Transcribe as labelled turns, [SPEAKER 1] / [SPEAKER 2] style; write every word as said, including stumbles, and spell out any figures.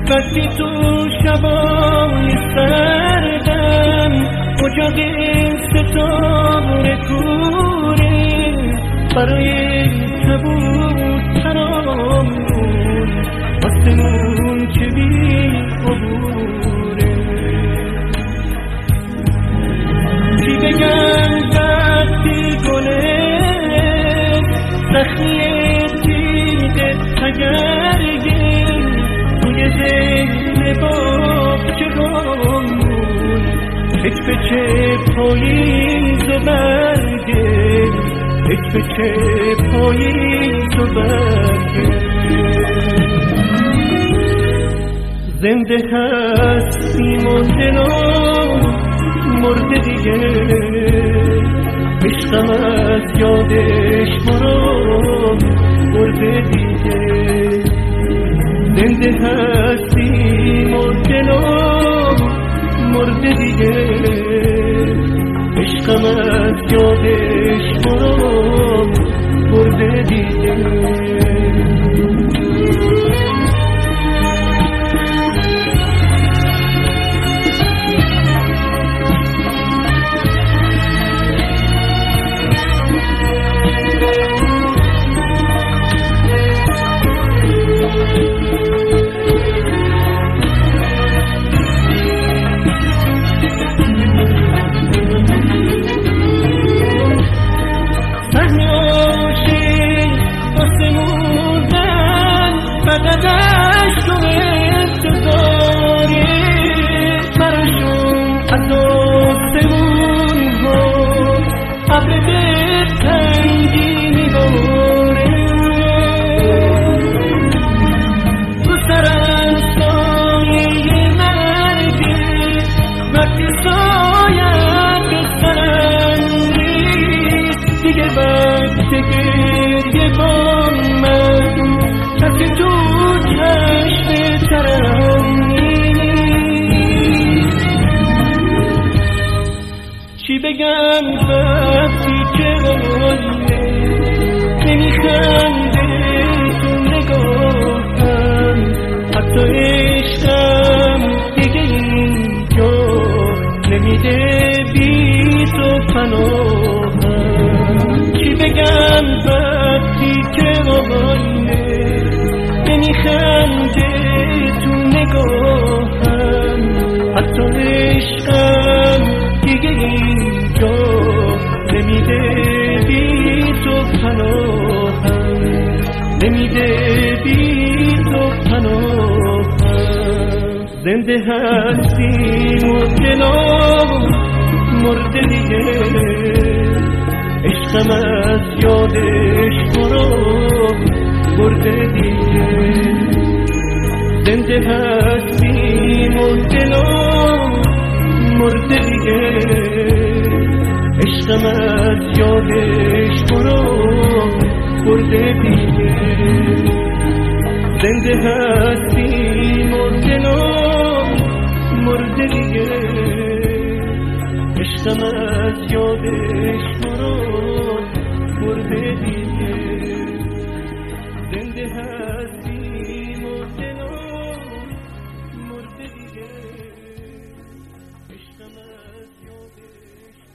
[SPEAKER 1] وقتی تو شبای سردم اجاق ستاره کوره برای کبوترامون آسمون که بی عبوره. چی بگم وقتی گله زخمی دیده تگرگه توی ذهن باغچه هامون یک به چه پاییز و برگه یک به چه پاییز و برگه. زنده هستیم و دلم مرده دیگه عشقم از یادش مرا برده دیگه. زنده هستیم و دلم مرده دیگه عشقم از یادش مرا برده دیگه. فقدش تو انتظاری براشون از آسمون ها ابر به تنگی میباره. رو سرم سایه مرگه وقتی سایم به سرم ریز دیگه وقت گریه با من کسی تو چشم ترم نیست. چی بگم وقتی که آینه نمیخنده تو نگاهم حتی عشقم دیگه اینجا نمیده بی تو پناهم. چی بگم وقتی که آینه نمیخنده تو نگاهم حتی عشقم دیگه اینجا نمیده بی تو پناهم نمیده بی تو پناهم. زنده هستیم و دلم مرده دیگه عشقم از یادش مرا برده دیگه. زنده هستیم و دلم مرده دیگه عشقم از یادش مرا برده دیگه. زنده هستیم و دلم مرده دیگه عشقم از یادش مرا برده دیگه.